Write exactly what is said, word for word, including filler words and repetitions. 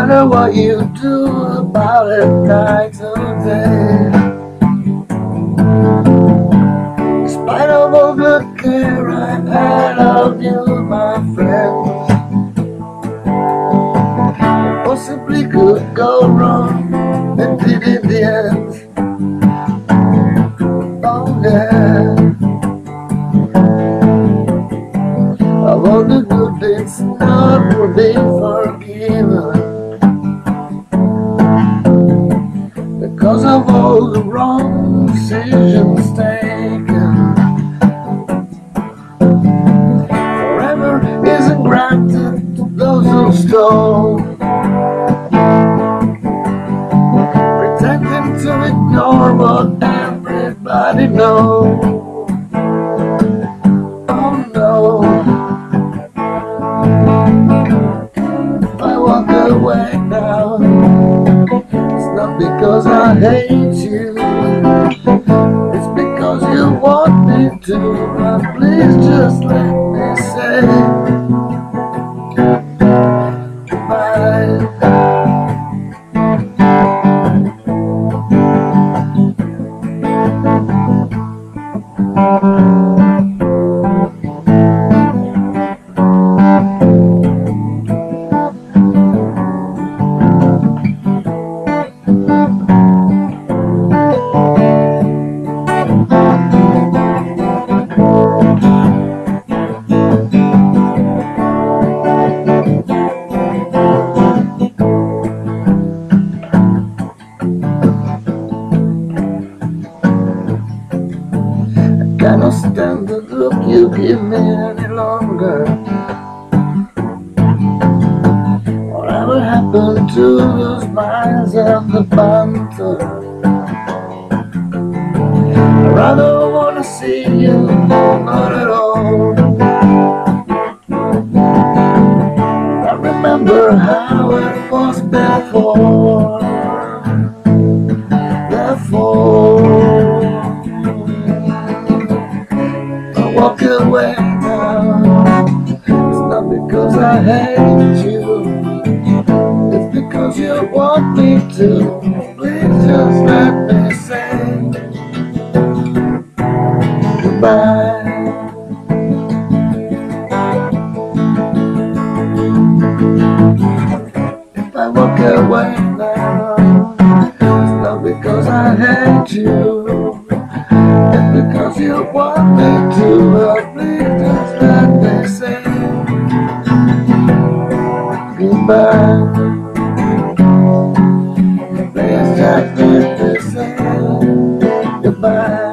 matter what you do about it night or day, in spite of all the care I had of you, my friend, what possibly could go wrong, and did in the end. Oh yeah, of all the good deeds not will be forgiven, because of all the wrong decisions taken. Forever isn't granted to those who stole, pretending to ignore what everybody knows. Oh no, if I walk away now, it's not because I hate you, it's because you want me to. But please just let me say goodbye. Cannot stand the look you give me any longer. Whatever happened to the smiles and the banter? I rather wanna see you, not at all. I remember how it was before. Therefore, walk away now. It's not because I hate you, it's because you want me to. Please just let me say goodbye. If I walk away now, it's not because I hate you, it's because you want me to. But please just let me say goodbye. Please just let me say goodbye.